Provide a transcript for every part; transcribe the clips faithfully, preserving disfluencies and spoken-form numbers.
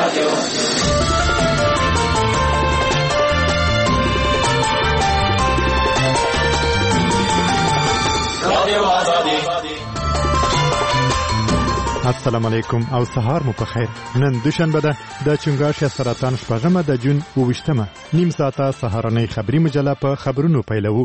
السلام علیکم او سهار مو په خیر. نن دوشنبه ده د چنګاښ سرطان شپږمه د جون اوویشتمه نیم ساعته سهارنۍ خبري مجله په خبرونو پیلوو.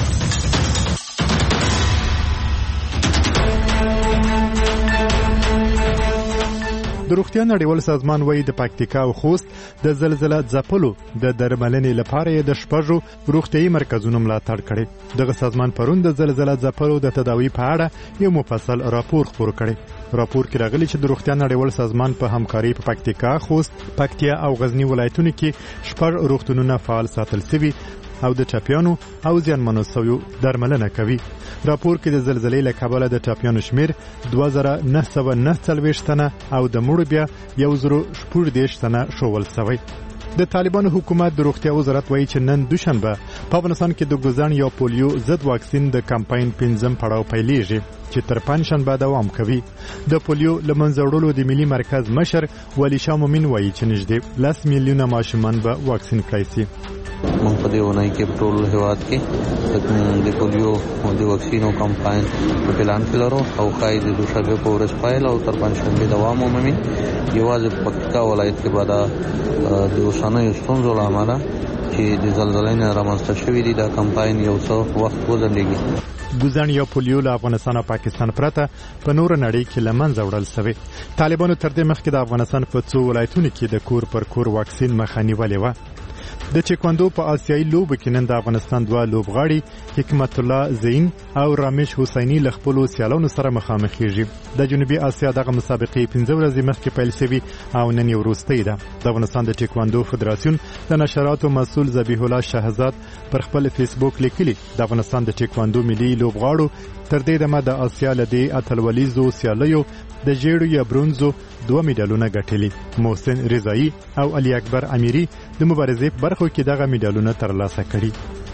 د روغتیا نړیوال سازمان وایي د پکتیکا او خوست د زلزلې ځپلو د درملنې لپاره د شپږو روغتیايي مرکزونو ملاتړ کړي. دغه سازمان پرون د زلزلې ځپلو د تداوی په اړه یو مفصل راپور خپور کړي. راپور کې راغلي چې د روغتیا نړیوال سازمان په همکاري په پکتیکا، خوست، پکتیا او غزنی ولایتونو کې شپږ روغتونونه فعال ساتل شوي او د ټاپیانو او زیانمنو شویو درملنه کوي. راپور کې د زلزلې له کبله د ټاپیانو شمیر دوه زره نه سوه نه څلوېښت تنه او د مړو بیا یو زره شپږ دېرش تنه ښوول شوی. د طالبانو حکومت د روغتیا وزارت وایي چې نن دوشنبه په افغانستان کې د ګوزن یا پولیو ضد واکسین د کمپاین پنځم پړاو پیلېږي چې تر پنځشنبه دوام کوي. د پولیو له منځه وړلو د ملي مرکز مشر ولی شاه مومن وایي چې نږدې لس میلیونه ماشومان به واکسین کړای شي. موږ په دې ونای کې ټول هیواد کې د پولیو د واکسینو کمپاین په پلان کې لرو او خای د دوشنبه په ورځ پایل او تر پنځشنبه دوام ومومي. یوازې په پکتیکا ولایت کې بعد د اوسنۍ ستونزو له امله چې د زلزلې نه رامنځته شوې دي دا کمپاین یو څو وخت وځنډېږي. ګوزن یا پولیو له افغانستان او پاکستان پرته په نور نړۍ کې لمنځه وړل شوی. طالبانو تر دې مخکې د افغانستان په څو ولایتونو کې د کور پر کور واکسین مخه نیولې وه. د چیکواندو په آسیایي لوبو کې نن د افغانستان دوه لوبغاړي حکمت الله زین او رامش حسینی له خپلو سیالانو سره مخامخېږي. د جنوبي آسیا دغه مسابقې پنځه ورځې مخکې پیل شوي او نن یې وروستۍ ده. د افغانستان د چیکواندو فدراسیون د نشراتو مسؤل ذبیح الله شهزاد پر خپل فیسبوک لیکلي د افغانستان د چیکواندو ملي لوبغاړو تر دې دمه د آسیا له دې اتلولیزو سیالیو د ژیړو یا برونزو دوه میډالونه ګټلي. محسن رضایی او علي اکبر امیری د مبارزې په برخو کې دغه میډالونه ترلاسه کړي.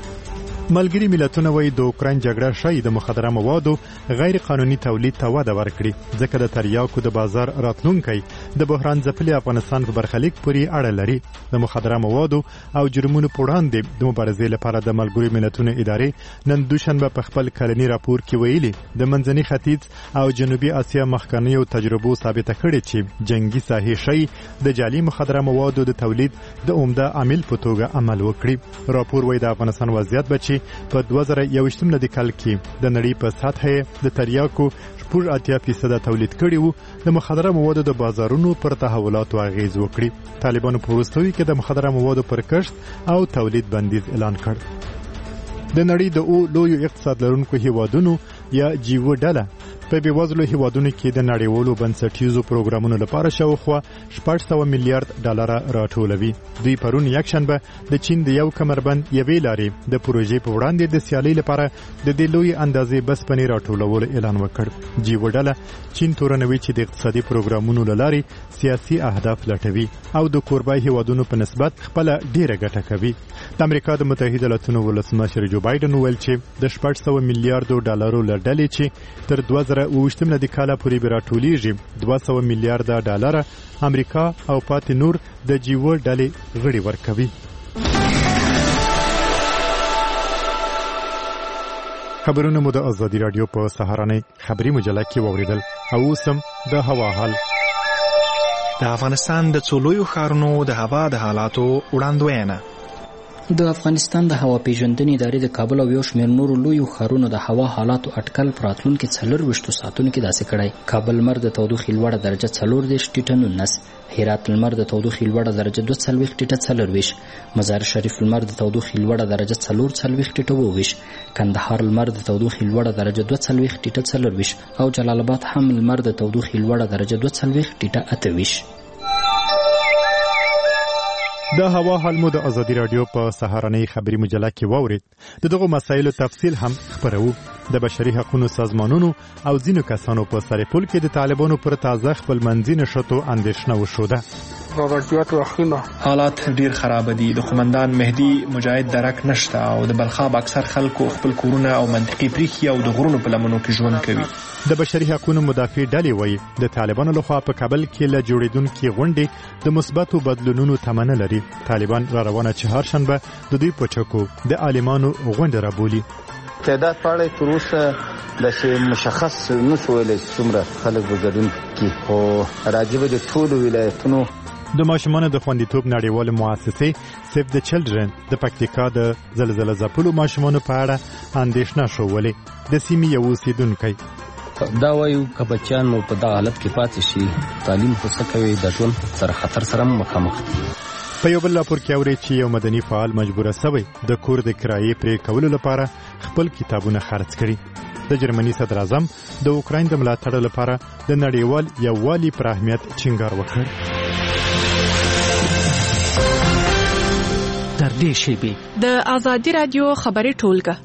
ملګری ملتونه وایي د اوکراین جګړه شاید د مخدره موادو غیر قانوني تولید ته وده ورکړي ځکه د تریاکو د بازار راتلونکی د بحران ځپلي افغانستان په برخلیک پورې اړه لري. د مخدره موادو او جرمونو په وړاندې د مبارزې لپاره د ملګرو ملتونو ادارې نن دوشنبه په خپل کلني راپور کې ویلي د منځني ختیځ او جنوبي آسیا مخکنیو تجربو ثابته کړې چې جنگي ساحې شي د جعلي مخدره موادو د تولید د عمده عامل په توګه عمل وکړي. راپور وایي د افغانستان وضعیت بچي په دوه زره یوویشتم د کال کې د نړۍ په سطحه د تریاکو شپږ اتیا فیصده تولید کړي وو. د مخدره موادو د بازارونو پر تحولاتو اغیز وکړي. طالبانو په وروستیو کې د مخدره موادو پر کښت او تولید بندیز اعلان کړ. د نړۍ د او لویو اقتصاد لرونکو هیوادونو یا جیو ډله په بیوزلو هیوادونو کې د نړیوالو بنسټیزو پروګرامونو لپاره شاوخوا شپږ سوه میلیارډ ډالر راټولوي. دوی پرون یکشنبه د چین د یو کمربند یوې لارې د پروژې په وړاندې د سیالۍ لپاره د دې لوی اندازې بسپنې راټولولو اعلان وکړ. جیو ډله چین تورنوي چې د اقتصادي پروګرامونو له لارې سیاسي اهداف لټوي او د کوربای هیوادونو په نسبت خپل ډیره ګټه کوي. د امریکا د متحده ایالاتونو ولسمشر جو بایدن ویل چې د شپږ سوه میلیارډو ډالرو له ډلې چې تر دوه زره اوویشتم د کال پورې به راټولیږي دوه سوه میلیارډه ډالر امریکا او پاتې نور د جیو ډلې غړي ورکوي. خبرونه مو د ازادي رادیو په سهارنۍ خبري مجله کې واوریدل. او اوس هم د هوا حال. د افغانستان د څو لویو ښارونو د هوا د حالاتو وړاندوینه. د افغانستان د هوا پیژندنې ادارې د کابل او یو شمېر نورو لویو ښارونو د هوا حالاتو اټکل په راتلونکي څلورویشتو ساعتونو کې داسې کړی. کابل لمر د تودوخې لوړه درجه څلور دېرش ټیټه نولس، هرات لمر د تودوخې لوړه درجه دوه څلوېښت ټیټه څلرویشت، مزار شریف لمر د تودوخې لوړه درجه څلور څلوېښت ټیټه اووه ویشت، کندهار لمر د تودوخې لوړه درجه دوه څلوېښت ټیټه څلرویشت او جلال آباد هم لمر د تودوخې لوړه درجه دوه څلوېښت ټیټه اته ویشت. د هوا حال مو د ازادي رادیو په سهارنۍ خبري مجله کې واورید. د دغو مسایلو تفصیل هم خبرو. د بشري حقوقو سازمانونو او ځینو کسانو په سرپل کې د طالبانو پر تازه خپلمنځي نشټو اندېښنه وشوده. وضعیت واخیمه حالات ډیر خراب دي. د قومندان مهدي مجاهد درک نشته او د بلخاب اکثر خلکو خپل کورونه او منطقي پریخي او د غرونو په لمنو کې ژوند کوي. د بشري حقوقو مدافع ډلې وایي د طالبانو لخوا په کابل کې له جوړیدونکو غونډې د مثبتو بدلونونو تمنه لري. طالبان را روانه چهارشنبه د دوی په چوکو د عالمانو غونډه را بولي. تعداد پاړې تر اوسه د شی مشخص نشو ویلې څومره خلک وګړون کی او راجب د ټول ولایتونو د ماشومانو د خوندیتوب نړیوال مؤسسې سیف د چلډرن د پکتیکا د زلزلې ځپلو ماشومانو په اړه اندېښنه شوولې. د سیمې یو اوسیدونکو دا وایو که بچیان مو په دغه حالت کې پاتې شي تعلیم خو څه کوي د ژوند سره خطر سره مخامخ دي. په یو بل راپور کې اوري چې یو مدني فعال مجبوره شوی د کور د کرایې پرې کولو لپاره خپل کتابونه خرڅ کړي. د جرمني صدر اعظم د اوکراین د ملاتړ لپاره د نړیوال یووالي پر اهمیت ټینګار وکړ. تر دې شیبې د آزادي رادیو خبري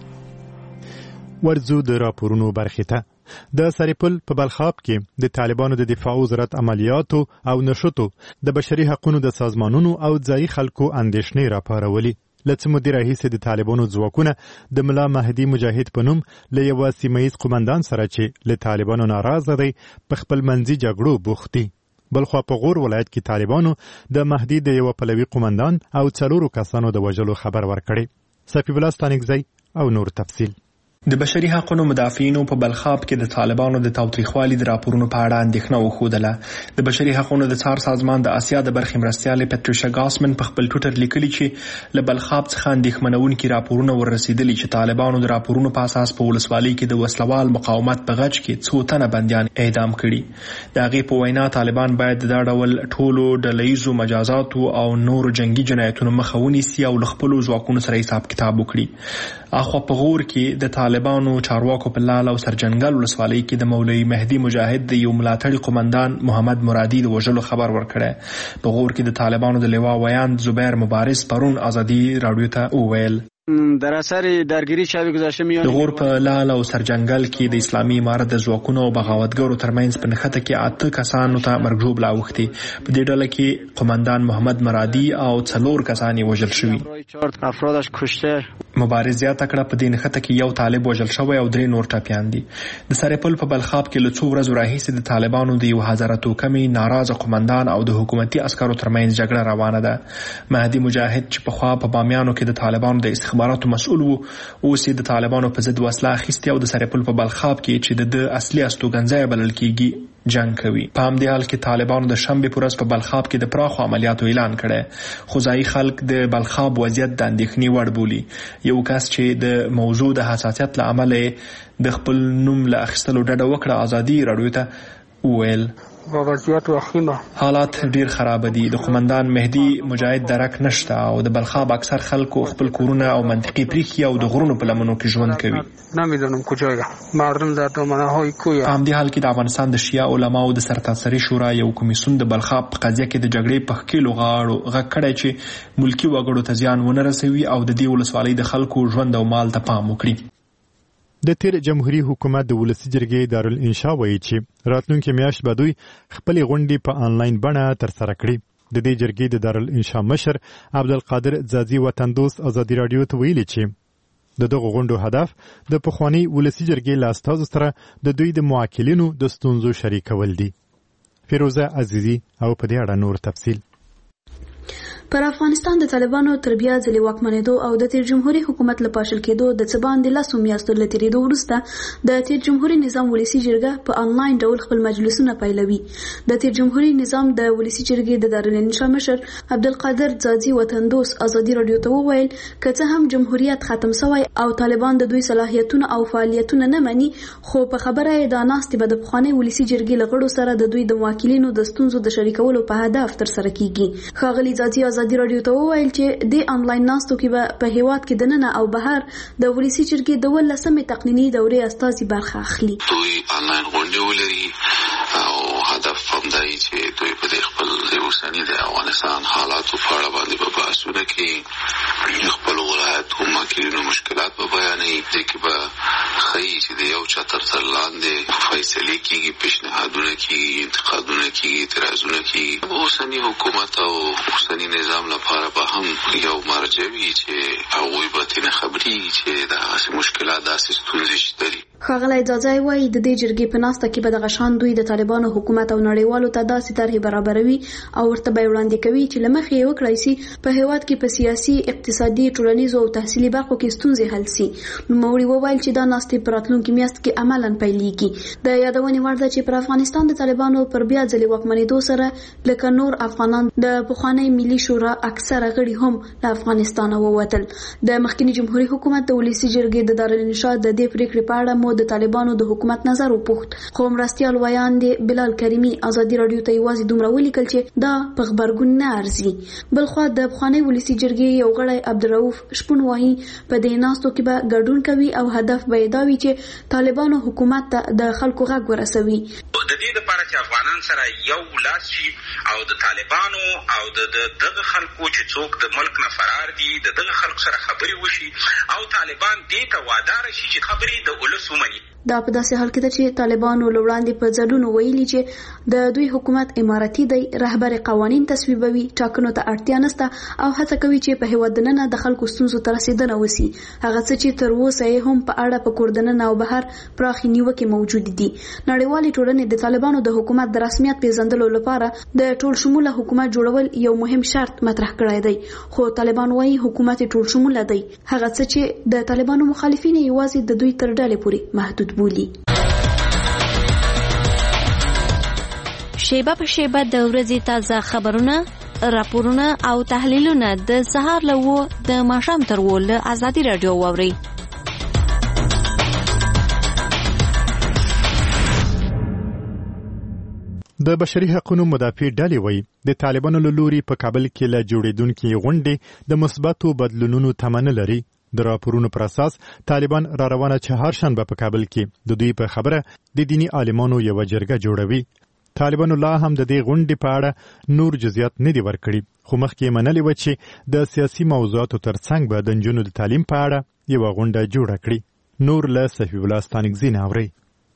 ټولګه ورزو د راپورونو برخه ته د سریپل په بلخاب کې د طالبانو د دفاع وزارت عملیاتو او نشوتو د بشري حقوقو د سازمانونو او ځایي خلکو اندېښنې راپارولې. لڅ مدیر رئیس د طالبانو ځواکونه د ملا مهدي مجاهد په نوم له یو سیمه‌یز قومندان سره چې له طالبانو ناراضه دی په خپل منځي جګړو بوخت دي. بلخوا په غور ولایت کې طالبانو د مهدي د یو پلوي قومندان او څلورو کسانو د وژلو خبر ورکړی. صفی الله ستانکزی او نور تفصیل. د بشري حقوقو مدافعینو په بلخاب کې د طالبانو د تاوتریخوالي د راپورونو په اړه اندېښنه وښودله. د بشري حقوقو د څار سازمان د آسیا د برخې مرستیالې پټریشا ګاسمن په خپل ټوټر لیکلي چې له بلخاب څخه اندېښمنونکي راپورونه ورسېدلي چې طالبانو د راپورونو په اساس په ولسوالۍ کې د وسلوال مقاومت په غچ کې څو تنه بندیان اعدام کړي. د هغې په وینا طالبان باید دا ډول ټولو ډلهییزو مجازاتو او نورو جنگي جنایتونو مخه ونیسي او له خپلو ځواکونو سره حساب کتاب وکړي. اخوا په غور کې د طالبانو چارواکو په لال او سرجنګل ولسوالۍ کې د مولوي مهدي مجاهد د یو ملاتړي قومندان محمد مرادي د وژلو خبر ورکړی. په غور کې د طالبانو د لوا ویاند زبیر مبارز پرون آزادي رادیو ته وویل در اثر درگیری شب گذشته میان د غور په لال او سرجنګل کې د اسلامي امارت د ځواکونو او بغاوتګرو ترمنځ په نښته کې اته کسانو ته مرګ ژوبله اوښتې. په دې ډله کې قومندان محمد مرادي او څلور کسان یې وژل شوي. افرادش کشته مبارز زیاته کړه په دې نښته کې یو طالب وژل شوی او درې نور ټپیان دي. د سرپل په بلخاب کې له څو ورځو راهیسې د طالبانو د یو هزاره توکمې ناراضه قومندان او د حکومتي عسکرو ترمنځ جګړه روانه ده. مهدي مجاهد چې پخوا په بامیانو کې د طالبانو د استخباراتو مسؤل وو اوس د طالبانو په ضد وسله اخیستې او د سرپل په بلخاب کې چې د اصلي استوګنځای بلل کېږي جنگ کوي. په همدې حال کې طالبانو د شنبې پر ورځ په بلخاب کې د پراخو عملیاتو اعلان کړی خو ځایي خلک د بلخاب وضعیت د اندېښنې وړ بولي. یو کس چې د موضوع د حساسیت له امله د خپل نوم له اخیستلو ډډه وکړه آزادي رادیو ته وویل وضعیت واخیمه حالات ډیر خراب دي. د قومندان مهدي مجاهد درک نشته او د بلخاب اکثر خلکو خپل کورونه او منطقي پریخي او د غرونو په لمنو کې ژوند کوي. نمیدونم کجایا مردم در دامنه های کوی. په همدې حال کې د افغانستان د شیعه علماو د سرتاسري شورا یو کمیسیون د بلخاب په قضیه کې د جګړې په ښکېلو غاړو غږ کړی چې ملکي وګړو ته زیان ونه رسوي او د دې ولسوالۍ د خلکو ژوند او مال ته پام وکړي. د تیر جمهوریت حکومت د ولسی جرګې دارالانشا وایي چې راتلونکي میاشت به دوی خپل غونډې په انلاین بڼه ترسره کړي. د دې جرګې د دارالانشا مشر عبدالقادر ځاځي وطندوست آزادي رادیو ته ویلي چې د دغه غونډو هدف د پخوانی ولسی جرګې له استازو سره د دوی د موکلینو د ستونزو شریکول دي. فیروزه عزیزی او په دې اړه نور تفصیل. پر افغانستان د طالبانو تر بیا ځلې واکمنېدو او د تیر جمهوریت حکومت له پاشل کېدو د څه باندې لسو میاشتو له تېرېدو وروسته د تیر جمهوریت نظام ولسي جرګه په انلاین ډول خپل مجلسونه پیلوي. د تیر جمهوریت نظام د ولسي جرګې د دارالانشا مشر عبدالقادر ځاځي وطندوست آزادي رادیو ته وویل که څه هم جمهوریت ختم شوی او طالبان د دوی صلاحیتونه او فعالیتونه نه مني خو په خبره یې دا ناستې به د پخوانۍ ولسي جرګې له غړو سره د دوی د موکلینو د ستونزو د شریکولو په هدف ترسره کیږي. ښاغلي ځاځي آزادي رادیو ته وویل چې د انلاین ناستو کې به په هیواد کې دننه او بهر د ولسي جرګې د ولسمې تقنینی دورې استازي برخه اخلي. دوی انلاین غونډې ولري او هدف هم دی چې دوی په خپل اوسني د افغانستان حالاتو په اړه باندې په بحثونه کې خپل ولایتو ماکرینو مشکلات په بیانوي چې به ښایي چې د یو چتر تر لاندې فیصلې کېږي، پیشنهادونه کېږي، انتقادونه کېږي کیږي اعتراضونه کیږي. اوسنی حکومت او اوسنی نظام لپاره به هم یو مرجع وي چې هغوی به ترې خبرېږي چې دغسې مشکلات داسې ستونزې شته دي. ښاغلی ځاځی وایي د دې جرګې په ناسته کې به دغه شان دوی د طالبانو حکومت او نړیوالو ته داسې طرحې برابروي او ورته به وړاندې کوي چې له مخې یې وکړای شي په هېواد کې په سیاسي، اقتصادي، ټولنیزو او تحصیلي برخو کې ستونزې حل شي. نوموړي وویل چې دا ناستې په راتلونکي میاشت کې عملاً پیلېږي. د یادونې وړ ده چې پر افغانستان د طالبانو پر بیا ځلې واکمنېدو سره لکه نور افغانان د پخوانۍ ملي شورا اکثره غړي هم له افغانستانه ووتل. د مخکني جمهوري حکومت د ولسي جرګې د دارالانشا د دې پریکړې په اړه مو د طالبانو د حکومت نظر وپوښت، خو مرستیال ویان دی بلال کریمي ازادي رادیو ته یوازې دومره ولیکل چې دا په خبرګون نه ارزي. بلخوا د پخوانۍ ولسي جرګې یو غړی عبدالرؤف شپون وایي په دې ناستو کې به ګډون کوي او هدف به یې دا وي چې طالبانو حکومت ته د خلکو غږ ورسوي. د دې لپاره چې افغانان سره یو لاس شي او د طالبانو او د دغه خلکو چې څوک د ملک نه فرار دي د دغه خلکو سره خبرې وشي او طالبان دې ته وادار شي چې خبرې د ولس ومني. دا په داسې حال کې ده چې طالبانو له وړاندې په ځلونو ویلي چې د دوی حکومت اماراتي دی، رهبر قوانین تصویبوي، ټاکنو ته اړتیا نشته او هڅه کوي چې په هېواد دننه د خلکو ستونزو ته رسېدنه وسي. هغه څه چې تر اوسه یې هم په اړه په کور دننه او بهر پراخې نیوکې موجود دي. نړیوالې ټولنې د طالبانو د حکومت د رسمیت پیژندلو لپاره د ټول شموله حکومت جوړول یو مهم شرط مطرح کړی دی، خو طالبان وایي حکومت ټول شموله دی. هغه څه چې د طالبانو مخالفین یوازې د دوی تر ډلې پورې محدود بولي. شیبه په شیبه د ورځې تازه خبرونه، راپورونه او تحلیلونه د سهار له وو د ماښام تر وو له ازادي رادیو واورئ. د بشري حقوقو مدافع ډلې وایي د طالبانو له لوري په کابل کې له جوړېدونکې غونډې د مثبتو بدلونونو تمه لري. د راپورونو پر اساس طالبان را روانه چهارشنبه په کابل کې د دوی په خبره د دینی عالمانو یو جرګه جوړوي. طالبانو لا هم د دې غونډې په اړه نور جزئیات نه دي ورکړي، خو مخکې منلي و چې د سیاسي موضوعاتو ترڅنګ به د نجونو د تعلیم په اړه یو غونډه جوړه کړي. نور له صفی الله ستانکزی نه اوري.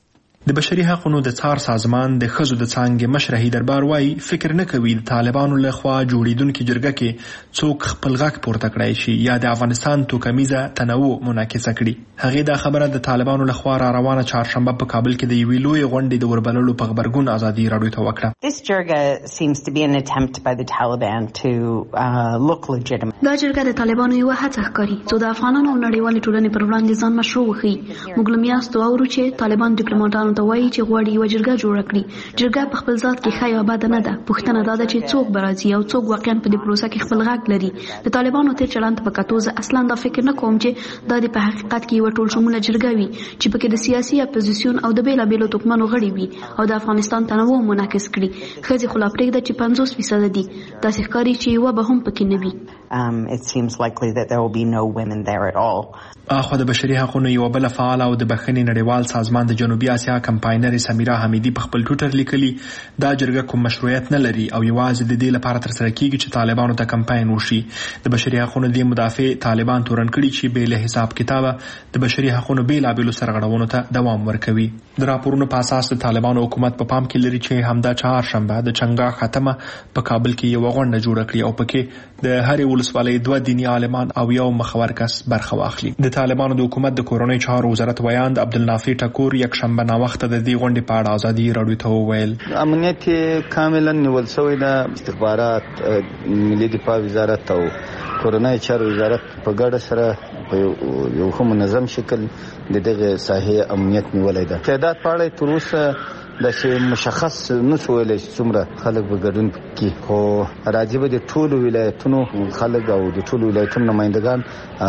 د بشري حقوقو د څار سازمان د ښځو د څانګې مشر حیدربار وایي فکر نه کوي د طالبانو له خوا جوړېدونکې جرګه کې څوک خپل غږ پورته کړی شي یا د افغانستان توکمیزه تنوع منعکسه کړي. هغې دا خبره د طالبانو له خوا را روانه چهارشنبه په کابل کې د یوې لویې غونډې د وربللو په غبرګون ازادي راډیو ته وکړه. This جرګه seems to be an attempt by the Taliban to uh, look legitimate. دا جرګه د طالبانو یو هڅه ښکاري چې د افغانانو او نړیوالې ټولنې پر وړاندې ځان مشروع وښيي. موږ له میاشتو اورو چې طالبان ډیپلوماټانو ته وایي چې غواړي یو جرګه جوړه کړي. جرګه په خپل ذات کې ښه یا بده نه ده. پوښتنه دا ده چې څوک به راځي او څوک واقعا په دې پروسه کې خپل غږ لري. د طالبانو تیر چلند په کتو زه اصلا دا فکر نه کوم چې دا د په حقیقت کې یو ټول شموله جرګه وي چې پکې د سیاسي اپوزیسیون او د بیلابیلو توکمنو غړي وي او د افغانستان تنوع منعکس کړي. ښځې خو لا پرېږده چې پنځوس فیصده دي، داسې ښکاري چې یوه به هم پکې نه وي. Um, it seems likely that there will be no women there at all. اخو د بشري حقوقو یو بل فعال او د بخښنې نړیوال سازمان د جنوبي اسیا کمپاینر سمیرا حمیدی په خپل ټویټر لیکلي دا جرګه کوم مشروعیت نه لري او یوازې د دې لپاره تر سره کیږي چې طالبانو ته کمپاین وشي. د بشري حقوقو د مدافع طالبان تورن کړي چې به له حساب کتابه د بشري حقوقو بیلابیلو سرغړونو ته دوام ورکوي. د راپورونو په اساس د طالبانو حکومت په پام کې لري چې همدا چهارشنبه د چنګا ختمه په کابل کې یو غونډه جوړه کړي او پکې د هرې ولسوالۍ دوه دینی عالمان او یو مخور کس برخه واخلي. د طالبانو د حکومت د کورنۍ چارو وزارت ویاند عبدالنافع ټکور یک شنبه ناوخته د دې غونډې په اړه ازادي راډیو ته وویل امنیت کاملا نیول شوی د استخبارات، ملي دفاع وزارت او کورنۍ چارو وزارت په ګډه سره په یو ښه منظم شکل د دغه ساحې امنیت نیولی ده. تعداد په اړه تر اوسه داسې مشخص نشو ویلی چې څومره خلک به ګډون کړي، خو راځي به د ټولو ولایتونو خلک او د ټولو ولایتونو نمایندګان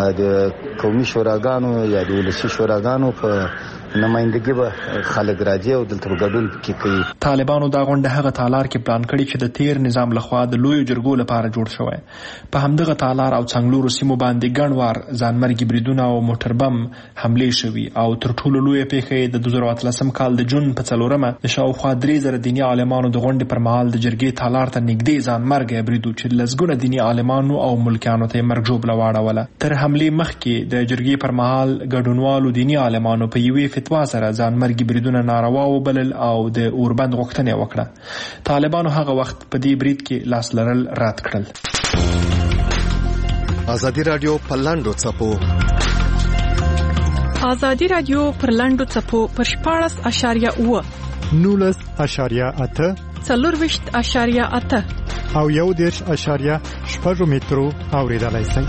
د قومي شوراګانو یا د ولسي شوراګانو په نمایندګي به خلک راځي او دلته ګډون کې کوي. طالبانو دا غونډه هغه تالار کې پلان کړي چې د تیر نظام لخوا د لویو جرګو لپاره جوړ شوی. په همدغه تالار او څنګلورو سیمو باندې ګڼ وار ځانمرګي بریدونه او موټر بم حملې شوي او تر ټولو لویه پیښه د دوه زره اتلسم کال د جون په څلورمه د شاوخوا درې زره دیني عالمانو د غونډې پر مهال د جرګې تالار ته نږدې ځانمرګی برید چې لسګونه دیني عالمانو او ملکیانو ته یې مرګ ژوبله واړوله. تر حملې مخکې د جرګې پر مهال ګډونوالو دیني عالمانو په یوې فتوا سره ځان مرګي بریدونه ناروا وبلل او د اوربند غوښتنه وکړه. طالبانو هغه وخت په دې برید کې لاس لرل رد کړل. ازادي رادیو په لاندو څپو ازادي رادیو پر لاندو څپو پر شپاړس اشاریه اوه نولس اشاریه اته څلورویشت اشاریه اته او یو دېرش اشاریه شپږ مترو اوریدلای شئ.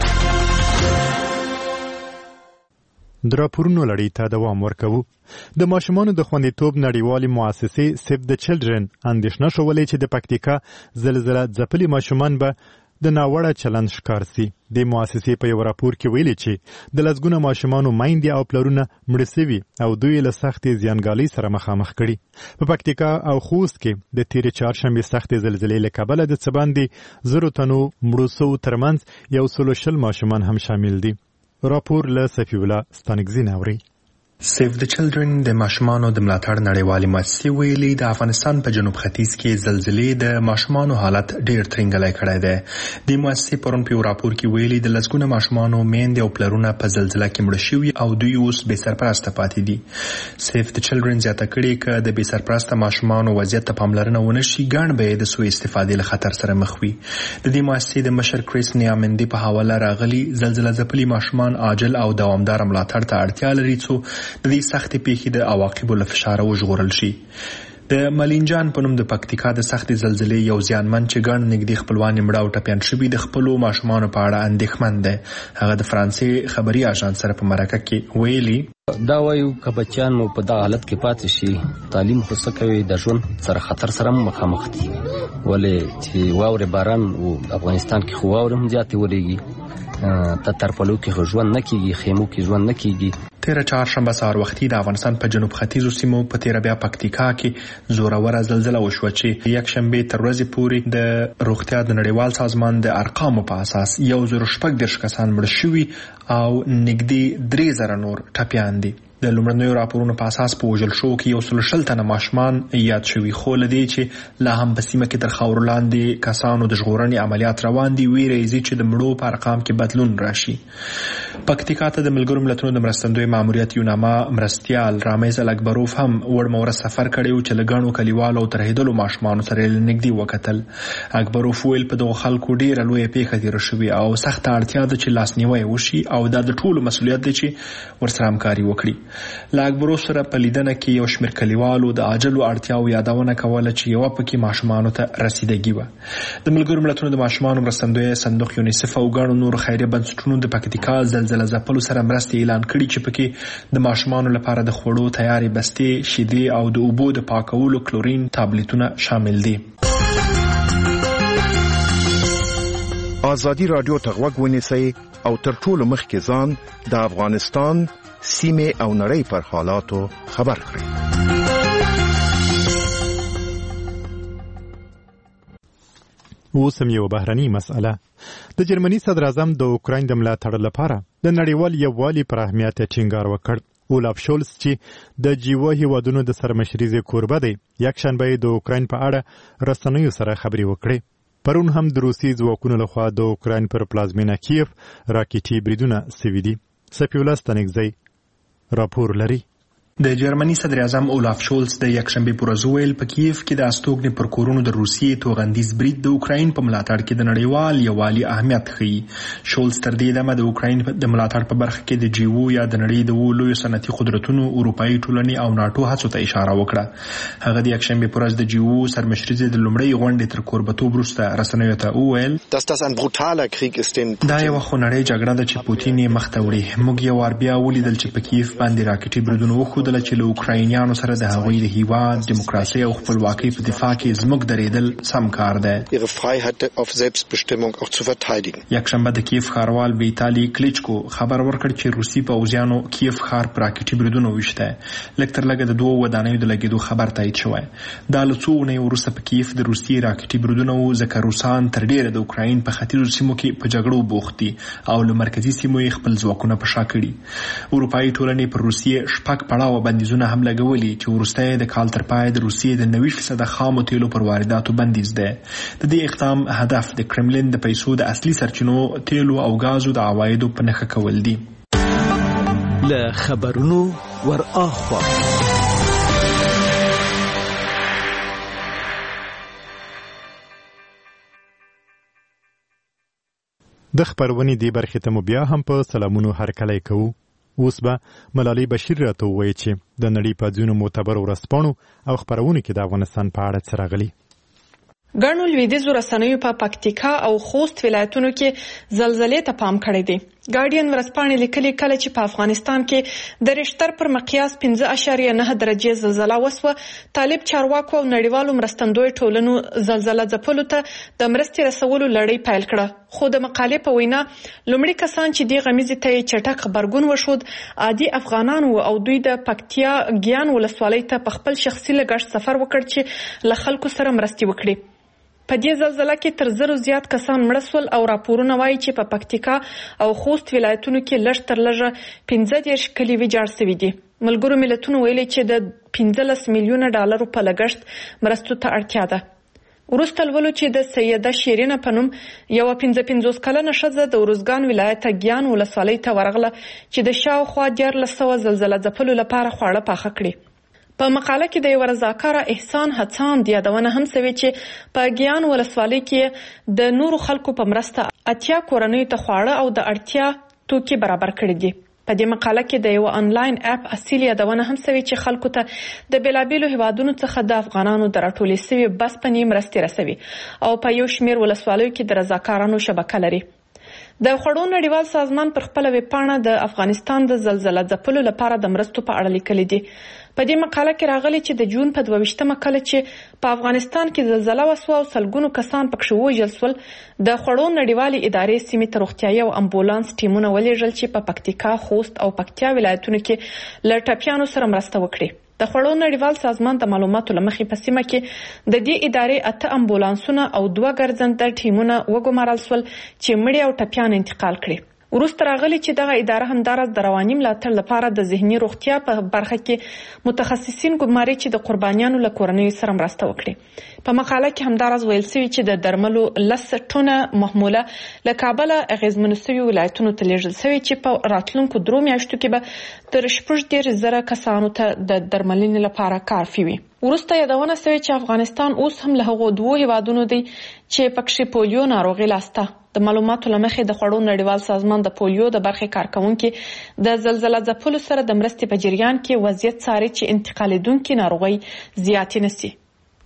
د راپورونو لړۍ ته دوام ورکوو. د ماشومانو د خوندیتوب نړیوالې مؤسسې سیف د چلډرن اندېښنه شولې چې د پکتیکا زلزله ځپلي ماشومان به د ناوړه چلند ښکار سي. د مؤسسې په یو راپور کې ویلي چې د لسګونه ماشومانو میندې او پلرونه مړه سوي او دوی له سختې زیانګالۍ سره مخامخ کړي. په پکتیکا او خوست کې د تیرې چهارشنبې سختې زلزلې له کبله د څه باندې زرو تنو مړو سوو ترمنځ یو سلو شل ماشومان هم شامل دي. راپور له صفی الله ستانکزی ناوري. سیف د چلډرن د ماشومانو د ملاتړ نړیوالې مؤسسې ویلي د افغانستان په جنوب ختیځ کې زلزلې د ماشومانو حالت ډېر ترنګلی کړی دی. د مؤسسې پرون په یو راپور کې ویلي د لسګونه ماشومانو میندې او پلرونه په زلزله کې مړه شوي او دوی اوس بې سرپرسته پاتې دي. سیف د چلډرن زیاته کړې که د بې سرپرسته ماشومانو وضعیت ته پاملرنه ونه شي ګڼ به یې د سوء استفادې له خطر سره مخ وي. د دې مؤسسې د مشر کریس نیامندي په حواله راغلي زلزله ځپلي ماشومان عاجل او دوامداره ملاتړ ته اړتیا لري څو د دې سختې پیښې د عواقبو له فشاره وژغورل شي. د ملینجان په نوم د پکتیکا د سختې زلزلې یو زیانمن چې ګڼ نږدې خپلوان یې مړه او ټپیان شوي د خپلو ماشومانو په اړه اندېښمن دی. هغه د فرانسې خبري اژانس سره په مرکه کې ویلي دا وایو که بچیان مو په دغه حالت کې پاتې شي تعلیم خو څه کوي د ژوند سره خطر سره مخامخ دي. ولې چې واورې باران و افغانستان کې خو واورې هم زیاتې ورېږي ته ترپلو کې خو ژوند نه کېږي خیمو کې ژوند نه کېږي. تیره چهارشنبه سهار وختي د افغانستان په جنوب ختیځو سیمو په تیره بیا پکتیکا کې زوروره زلزله وشوه چې یک شنبې تر ورځې پورې د روغتیا د نړیوال سازمان د ارقامو په اساس یو زر شپږ دېرش کسان مړه شوي او نږدې درې زره نور ټپیان دي. د لومړنیو راپورونو په اساس په وژل شوو کې یو سل شل تنه ماشومان یاد شوي خو له دې چې لا هم په سیمه کې تر خاورو لاندې کسانو د ژغورنې عملیات روان دي ویره یې چې د مړو په ارقام کې بدلون راشي. پکتیکا ته د ملګرو ملتونو د مرستندوی ماموریت یوناما مرستیال رامیز الاکبروف هم وړموره سفر کړی و چې له ګڼو کلیوالو او ترهېدلو ماشومانو سره یې نږدې وکتل. اکبروف ویل په دغو خلکو ډېره لویه پیښه تېره شوې او سخته اړتیا ده چې لاسنیوی وشي او دا د ټولو مسؤلیت دی چې ورسره همکاري وکړي. له اکبروف سره په لیدنه کې یو شمېر کلیوالو د عاجلو اړتیاو یادونه کوله چې یوه پکې ماشومانو ته رسیدګي وه. د ملګرو ملتونو د ماشومانو مرستندوی صندوق یونیسف او ګڼو نورو خیریه بنسټونو د پکتیکا زلزله ځپلو سره مرستې اعلان کړي چې پکې د ماشومانو لپاره د خوړو تیارې بستې شیدې او د اوبو د پاکولو کلورین تابلیتونه شامل دي. ازادي رادیو ته غوږ ونیسئ او تر ټولو مخکې ځان د افغانستان سیمه او نړۍ پر حالاتو خبر کړئ. اوس هم یو بهرني مسأله. د جرمني صدر اعظم د اوکراین د ملاتړ لپاره د نړیوال یووالي پر اهمیت ټینګار وکړ. اولاف شولز چې د جیو هیوادونو د سرمشرۍ کوربه دی یکشنبه د اوکراین په اړه رسنیو سره خبرې وکړې. پرون هم د روسي ځواکونو لخوا د اوکراین پر پلازمینه کیف راکټي بریدونه سوي دي. صفی الله ستانکزی راپور لري. د جرمني صدر اعظم اولاف شولز د یکشنبه پر ورځ ویل په کیف کې د استوګنې پر کورونو د روسیې توغندیز برید د اوکراین په ملاتړ کې د نړیوال یووالي اهمیت ښیي. شولز تر دې دمه د اوکراین د ملاتړ په برخه کې د جیو یا د نړۍ د اوو لویو صنعتي قدرتونو اروپایي ټولنې او ناټو هڅو ته اشاره وکړه. هغه د یکشنبه پر ورځ د جیو سرمشرۍ د لومړۍ غونډې تر کوربتوب وروسته رسنیو ته وویل دا یوه خونړۍ جګړه ده چې پوتین یې مخ ته وړي. موږ یو وار بیا ولیدل چې په کیف باندې راکټي بریدونه وښودل چې له اوکراینیانو سره د هغوی د هیواد دیموکراسي او خپلواکۍ په دفاع کې زموږ درېدل سم کار دی. یکشنبه د کیف ښاروال ویتالي کلیچکو خبر ورکړ چې روسي پوځیانو کیف ښار پر راکټي بریدونه ویشته. لږ تر لږه د دوو ودانیو د لګېدو خبر تایید شوی. دا له څو اونیو وروسته په کیف د روسي راکټي بریدونه وو ځکه روسان تر ډېره د اوکراین په ختیځو سیمو کې په جګړو بوخت دي او له مرکزي سیمو یې خپل ځواکونه په شا کړي. اروپایي ټولنې پر روسیې شپږ پړاوه بندیزونه هم لګولي چې وروسته د کال تر پای د روسیې د نوي فیصده خامو تیلو پر وارداتو بندیز دی. د دې اقدام هدف د کرملین د پیسو د اصلي سرچینو تیلو او غازو د عوایدو په نښه کول دي. له خبرونو ور آخوا. د خبرونې دی برخې ته مو بیا هم په سلامونو هرکلی کوو. اوس به ملالۍ بشیر راته ووایي چې د نړۍ په ځینو معتبرو ورځپاڼو او خپرونو کې د افغانستان په اړه څه راغلي. ګڼو لویدیځو رسنیو په پکتیکا او خوست ولایتونو کې زلزلې ته پام کړی دی. ګارډین ورځپاڼې لیکلي کله چې په افغانستان کې د ریشتر پر مقیاس پنځه اعشاریه نه درجې زلزله وسوه، طالب چارواکو او نړیوالو مرستندوی ټولنو زلزله ځپلو ته د مرستې رسولو لړۍ پیل کړه. خو د مقالې په وینا لومړي کسان چې دې غمیزې ته چټک خبرګون وښود عادي افغانان او دوی د پکتیا ګیان ولسوالۍ ته په خپل شخصي لګښت سفر وکړ چې له خلکو سره مرستې وکړي. په دې زلزله کې تر زرو زیات کسان مړه سول او راپورونه وایي چې په پکتیکا او خوست ولایتونو کې لږ تر لږه پنځه دېرش کلي ویجاړ شوي دي. ملګرو ملتونو ویلي چې د پنځلس میلیونه ډالرو په لګښت مرستو ته اړتیا ده. وروسته لولو چې د سیده شیرینه په نوم یوه پنځه پنځوس کلنه ښځه د ارزګان ولایت ګیان ولسوالۍ ته ورغله چې د شاوخوا دیارلس سوه زلزله ځپلو لپاره خواړه پاخه کړي. په مقاله کې د یو رضاکاره احسان هڅاند یادونه هم شوې چې په ګیان ولسوالۍ کې د نورو خلکو په مرسته اتیا کورنیو ته خواړه او د اړتیا توکي برابر کړي دي. په دې مقاله کې د یو انلاین اپ اصلي یادونه هم شوې چې خلکو ته د بیلابیلو هیوادونو څخه د افغانانو د راټولې شوي بسپنې مرستې رسوي او په یو شمېر ولسوالیو کې د رضاکارانو شبکه لري. د خوړو نړیوال سازمان پر خپله ویبپاڼه د افغانستان د زلزله ځپلو لپاره د مرستو په اړه لیکلي دي. په دې مقاله کې راغلي چې د جون په دوه ویشتمه کله چې په افغانستان کې زلزله وسوه او سلګونو کسان پکښې ووژل سول، د خوړو نړیوالې ادارې سیمې ته روغتیايي او امبولانس ټیمونه ولېږل چې په پکتیکا، خوست او پکتیا ولایتونو کې له ټپیانو سره مرسته وکړي. د خوړو نړیوال سازمان د معلوماتو له مخې په سیمه کې د دې ادارې اته امبولانسونه او دوه ګرځنده ټیمونه وګمارل سول چې مړي او ټپیان انتقال کړي. وروسته راغلي چې دغه اداره همداراز د رواني ملاتړ لپاره د ذهني روغتیا په برخه کې متخصصین ګماري چې د قربانیانو له کورنیو سره مرسته وکړي. په مقاله کې همداراز ویل شوي چې د درملو لس ټونه محموله له کابله اغیزمنو شوي ولایتونو ته لیږل شوي چې په راتلونکو درو میاشتو کې به تر شپږ دېرش زره کسانو ته د درملنې لپاره کافي وي. وروسته یادونه شوې چې افغانستان اوس هم له هغو دوو هیوادونو دی چې پکښې پولیو ناروغي لاسته. د معلوماتو له مخې د خوړو نړیوال سازمان د پولیو د برخې کارکوونکي د زلزله ځپلو سره د مرستې په جریان کې وضعیت څاري چې انتقالېدونکې ناروغۍ زیاتې نه سي.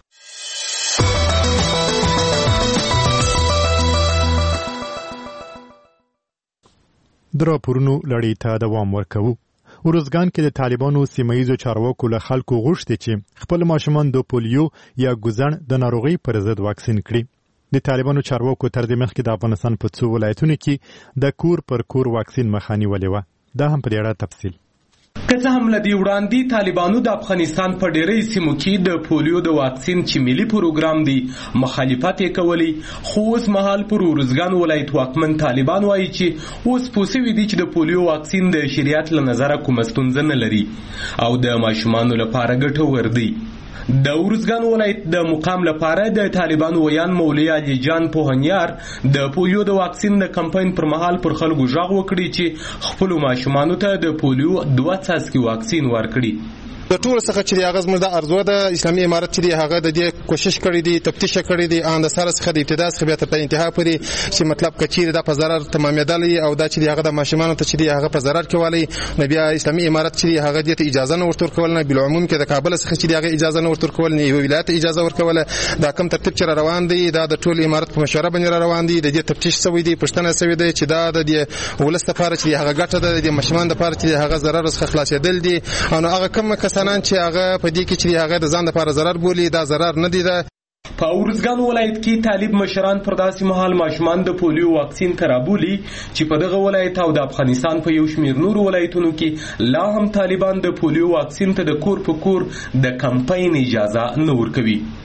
د راپورونو لړۍ ته دوام ورکوو. ارزګان کې د طالبانو سیمه ییزو چارواکو له خلکو غوښتي چې خپل ماشومان د پولیو یا ګوزڼ د ناروغۍ پر ضد واکسین کړي. د طالبانو چارواکو تر دې مخکې د افغانستان په څو ولایتونو کې د کور پر کور واکسین مخه نیولې وه. دا هم په دې اړه تفصیل. که څه هم له دې وړاندې طالبانو د افغانستان په ډېری سیمو کې د پولیو د واکسین چې ملي پروګرام دی مخالفت یې کولی، خو اوس مهال پر ارزګان ولایت واکمن طالبان وایي چې اوس پوه سوي دي چې د پولیو واکسین د شریعت له نظره کومه ستونزه نه لري او د ماشومانو لپاره ګټور دی. د ارزګان ولایت د مقام لپاره د طالبانو ویان مولوي علي جان پوهنیار د پولیو د واکسین د کمپاین پر مهال پر خلکو غږ وکړي چې خپل ماشومانو ته د پولیو دوه څاڅکي واکسین ورکړي. د ټول څخه چې هغه زموږ د ارزو د اسلامي امارت چې هغه د دې کوشش کړی دی، تفتیش کړی دی ان د سره څخه د ابتدا څخه به تر انتها پورې چې مطلب کچیر د په ضرر تمامېدل او دا چې هغه د ماشومانو ته چې هغه په ضرر کې والی نو بیا اسلامي امارت چې هغه د اجازه نه ورتور کول نه بل عموم کې د کابل څخه چې هغه اجازه نه ورتور کول نه ولایت اجازه ورکوله. دا کم ترتیب چې روان دی دا د ټول امارت په مشوره باندې روان دی. د دې تفتیش شوی دی، پښتنه شوی دی چې دا د ولست لپاره چې هغه ګټه ده، د ماشومان لپاره چې هغه ضرر څخه خلاصېدل دي او هغه کم کسانان چې هغه په دې کې چې هغه د ځان لپاره ضرر بولي دا ضرر نه دی. ده په ارزګان ولایت کې طالب مشران پر داسې مهال ماشومان د پولیو واکسین ته رابولي چې په دغه ولایت او د افغانستان په یو شمېر نورو ولایتونو کې لا هم طالبان د پولیو واکسین ته د کور په کور د کمپاین اجازه نه ورکوي.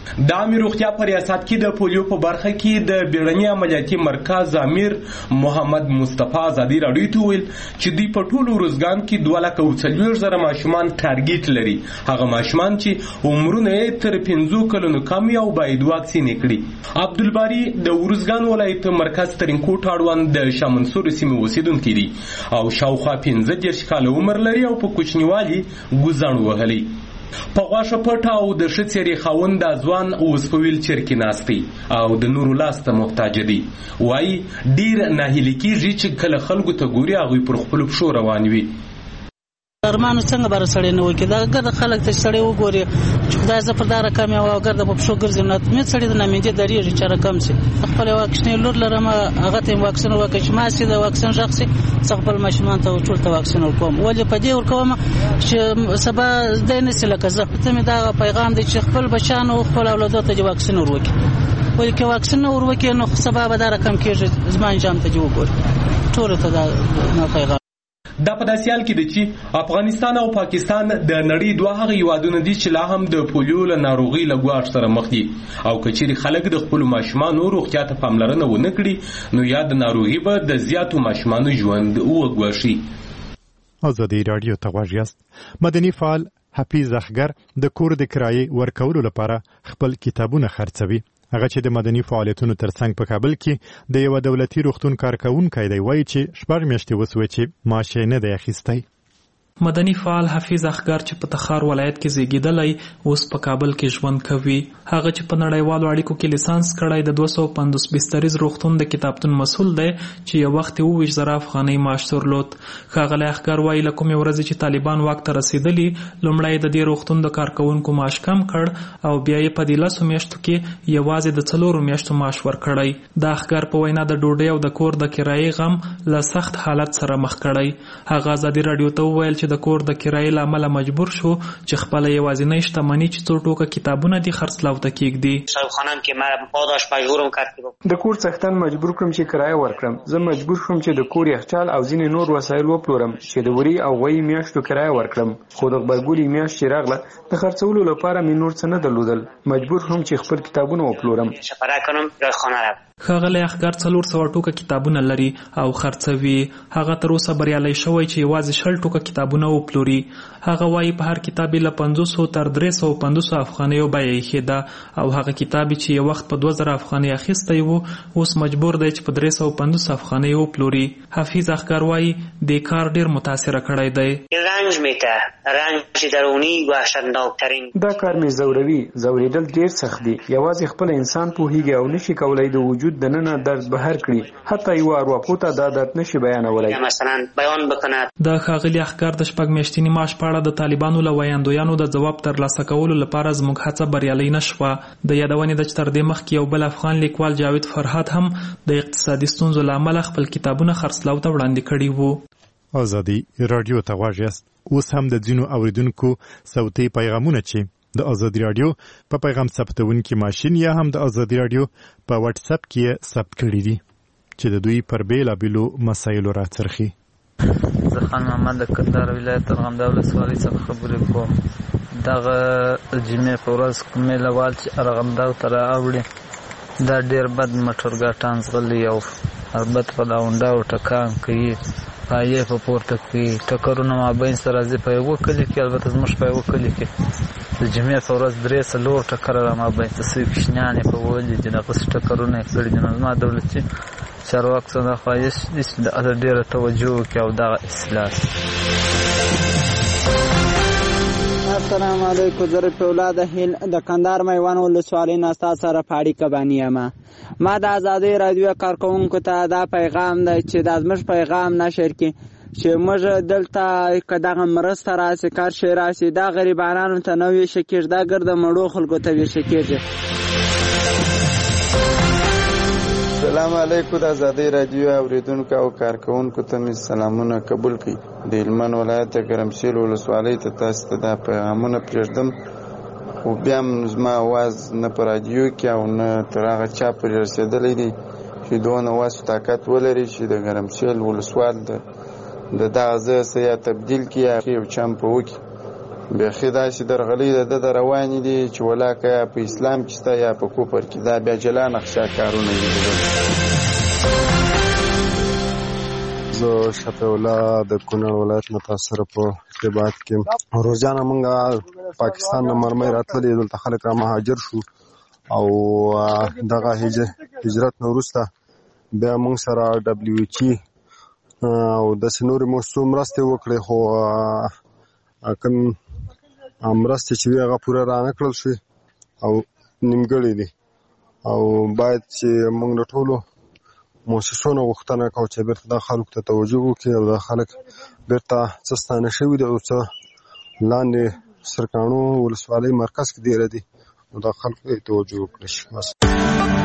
د عامه روغتیا په ریاست کې د پولیو په برخه کې د بیړني عملیاتي مرکز امیر محمد مصطفی ازادي راډیو ته ویل چې دوی په ټولو ورځګان کې دوه لکه او څلوېښت زره ماشومان ټارګېټ لري، هغه ماشومان چې عمرونه یې تر پنځو کلونو کم او باید واکسین کړي. عبدالباری د ورځګان ولایت مرکز ترینکوټ اړوند د شاه منصور سیمې اوسیدونکی دی او شاوخوا پنځه دېرش کاله عمر لري او په کوچنیوالي ګوزڼ وهلی. په غواشه پټه او د ښه څېرې خاوند دا ځوان اوس په ویلچر کې ناست دی او د نورو لاس ته محتاج دی. وایي ډېر ناهیلي کېږي چې کله خلکو ته ګوري هغوی پر خپلو پښو روان وي. ارمانو څنګه بار سړی نه وکړي دا ګرد خلک ته سړی وګوري چې خدای زه پر دا رقم یو ګرد په پښو ګرځم نه مې سړی د نامیندې درېږي چې رقم سي خپل واکسین لور لرم هغه ته واکسین وکړي چې ما سي د واکسین شخصي خپل ماشومان ته ټول ته واکسین ورکوم ولې په دې ورکوم چې سبا د نه سي لکه زه ته مې دا پیغام دی چې خپل بچانو خپل اولادو ته واکسین ورکړي ولې کې واکسین ورکړي نو سبا به دا رقم کېږي زمان جام ته وګوري ټول ته دا نه پیغام. دا په داسې حال کې دی چې افغانستان او پاکستان د نړۍ دوه هغه هیوادونه دي چې لا هم د پولیو له ناروغۍ له ګواښ سره مخ دي او که چیرې خلک د خپلو ماشومانو روغتیا ته پاملرنه ونه کړي نو یا د ناروغۍ به د زیاتو ماشومانو ژوند وګواښي. ازادي راډیو ته غوږ یاست. مدني فعال حفیظ اخګر د کور د کرایې ورکولو لپاره خپل کتابونه خرڅوي. هغه چې د مدني فعالیتونو ترڅنګ په کابل کې د یو دولتي روغتون کارکونکی دی وایي چې شپږ میاشتې وسوې چې معاش یې نه دی اخیستی. مدني فعال حفیظ اخګر چې په تخار ولایت کې زیږیدلی اوس په کابل کې ژوند کوي. هغه چې په نړیوالو اړیکو کې لیسانس کړی د دوه سوه پنځوس بستریز روغتون د کتابتون مسؤل دی چې یو وخت اووه ویشت زره افغانۍ معاش درلود. ښاغلی اخګر وایي له کومې ورځې چې طالبان واک ته رسېدلي لومړی د دې روغتون د کارکوونکو معاش کم کړ او بیا یې په دې لسو میاشتو کې یوازې د څلورو میاشتو معاش ورکړی. د اخګر په وینا د ډوډۍ او د کور د کرایې غم له سخت حالت سره مخ کړی. هغه ازادي راډیو ته وویل چې د کور د کرایې له امله مجبور شو چې خپله یوازینۍ شتمني چې څو ټوکه کتابونه دي خرڅلاو ته کېږدي. د کور څښتن مجبور کړم چې کرایه ورکړم. زه مجبور شوم چې د کور یخچال او ځینې نور وسایل وپلورم چې د وری او غویي میاشتو کرایه ورکړم. خو د غبرګولي میاشت چې راغله د خرڅولو لپاره مې نور څه نه درلودل. مجبور شوم چې خپل کتابونه وپلورم. ښاغلی اخګر څلور سوه ټوکه کتابونه لري او خرڅوي. هغه تر اوسه بریالی شوی چې یوازې شل ټوکه کتابونه وپلوري. هغه وایي په هر کتاب یې له پنځوسو تر درې سوه پنځوسو افغانیو بیه ایښې ده او هغه کتاب چې یو وخت په دوه زره افغانۍ اخیستی و اوس مجبور دی چې په درې سوه پنځوس افغانۍ وپلوري. حفیظ اخګر وایي دې کار ډېر متاثره کړی دی. رنج میته رنج درونی وحشتناکترین دا کار مې ځوروي. ځورېدل ډېر سخت دي. یوازې خپل انسان پوهیږي او نشي کولی د وجود د ننه درد بهر کړي. حتی یو ارواپو ته دا درد نشي بیانولی. مثلا بیان بکنه. د ښاغلي اخګر د شپږ میاشتني معاش په اړه د طالبانو له ویاندویانو د ځواب ترلاسه کولو لپاره زموږ هڅه بریالۍ نه شوه. د یادونې ده چې تر دې مخکې یو بل افغان لیکوال جاوید فرهاد هم د اقتصادي ستونزو له امله خپل کتابونه خرڅلاو ته وړاندې کړي وو. ازادي راډیو ته غوږ یاست. اوس هم د ځینو اوریدونکو صوتي پیغامونه چې د ازادي راډیو په پیغام ثبتونکي ماشین یا هم د ازادي راډیو په واتس اپ کې ثبت کړي دي چې د دوی پر بیلابیلو مسایلو راڅرخي. زه خان محمد د کندهار ولایت ارغنداب ولسوالۍ څخه خبرې کوم. دغه جمعې په ورځ کومې لوال چې ارغنداب ته راوړي دا ډېر بد موټر ګاټان ځغلي او البته په دا هونډاو ټکان کوي پایې په پورته کوي. ټکرونه مابین سره راځي په یوه کلي کې. البته زموږ په یوه کلي کې د جمعې په ورځ درې څلور ټکره را مابین ته سوي کوچنیان یې په ولي دي دغسې ټکرونه یې کړي دي. نو زما دولتي چارواکو څخه دا خواهش دي چې دغه ډېره توجه وکړي او دغه اصلاح السلام علیکم. زه رفیع الله د هند د کندهار میوان ولسوالۍ نه ستاسو سره په اړیکه باندې یم. ما د ازادۍ راډیو کارکوونکو ته دا پیغام دی چې دا زموږ پیغام نشر کړي چې موږ دلته که دغه مرسته راسي کار شی راسي دا غریبانانو ته نه ویشه کېږي دا ګرده مړو خلکو ته ویشه کېږي. السلام علیکم. د ازادۍ راډیو اوریدونکو او کارکوونکو ته مې سلامونه قبول کړئ. د هلمند ولایت ګرمسیر ولسوالۍ ته تاسو ته دا پیغامونه پرېږدم خو بیا هم زما اواز نه په راډیو کې او نه تر هغه چا پورې رسېدلی دی چې دونه وس طاقت ولري چې د ګرمسیر ولسوال د د دغه ځای څه یا تبدیل کړي یا یو چم په وکړي. بیخي داسې درغلۍ د ده د روانې دي چې ولاکه یا په اسلام کې شته یا په کفر کې. دا بیا جلا نقشه کارونه دي. زه شفیع الله د کونړ ولایت نه تاسو سره په ارتباط کې. روزانه موږ پاکستان نه مرمۍ راتللې، دلته خلک را مهاجر شو او دغه هجرت نه وروسته بیا موږ سره ډبلیو ایچ ای او داسې نورې موسسو مرستې وکړې، خو کوم مرستې چې وي هغه پوره رانه کړل شوې او نیمګړې دي. او باید چې موږ له ټولو موسسو نه غوښتنه کوو چې بیرته دا خلکو ته توجه وکړي او دا خلک بیرته څه ستانه شوي دي او څه لاندې سرکاڼو ولسوالۍ مرکز کې ډېره دي، نو دا خلکو ته توجه وکړي شي. بس